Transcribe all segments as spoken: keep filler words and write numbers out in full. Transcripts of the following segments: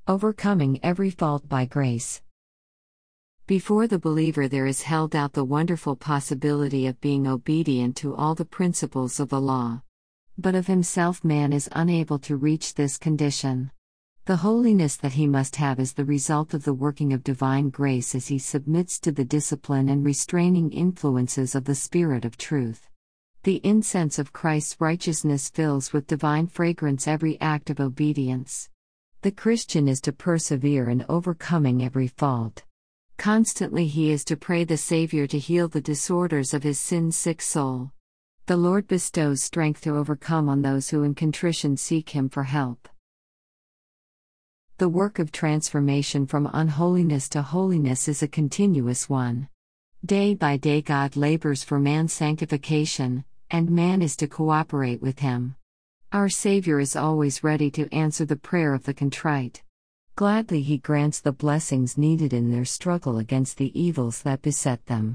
Overcoming every fault by grace. Before the believer there is held out the wonderful possibility of being obedient to all the principles of the law. But of himself man is unable to reach this condition. The holiness that he must have is the result of the working of divine grace as he submits to the discipline and restraining influences of the Spirit of truth. The incense of Christ's righteousness fills with divine fragrance every act of obedience. The Christian is to persevere in overcoming every fault. Constantly he is to pray the Savior to heal the disorders of his sin-sick soul. The Lord bestows strength to overcome on those who in contrition seek Him for help. The work of transformation from unholiness to holiness is a continuous one. Day by day God labors for man's sanctification, and man is to cooperate with Him. Our Savior is always ready to answer the prayer of the contrite. Gladly He grants the blessings needed in their struggle against the evils that beset them.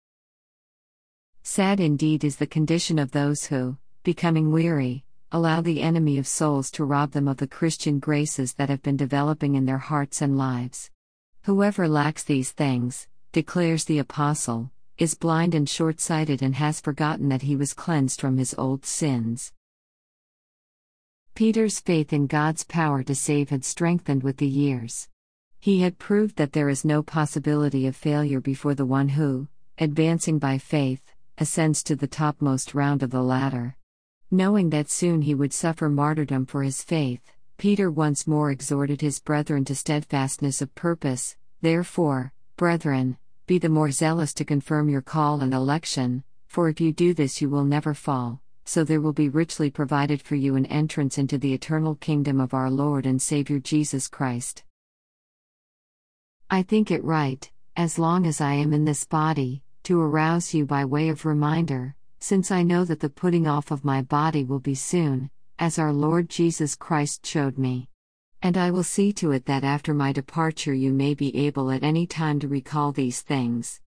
Sad indeed is the condition of those who, becoming weary, allow the enemy of souls to rob them of the Christian graces that have been developing in their hearts and lives. Whoever lacks these things, declares the Apostle, is blind and short-sighted and has forgotten that he was cleansed from his old sins. Peter's faith in God's power to save had strengthened with the years. He had proved that there is no possibility of failure before the one who, advancing by faith, ascends to the topmost round of the ladder. Knowing that soon he would suffer martyrdom for his faith, Peter once more exhorted his brethren to steadfastness of purpose. Therefore, brethren, be the more zealous to confirm your call and election, for if you do this you will never fall, so there will be richly provided for you an entrance into the eternal kingdom of our Lord and Savior Jesus Christ. I think it right, as long as I am in this body, to arouse you by way of reminder, since I know that the putting off of my body will be soon, as our Lord Jesus Christ showed me. And I will see to it that after my departure you may be able at any time to recall these things.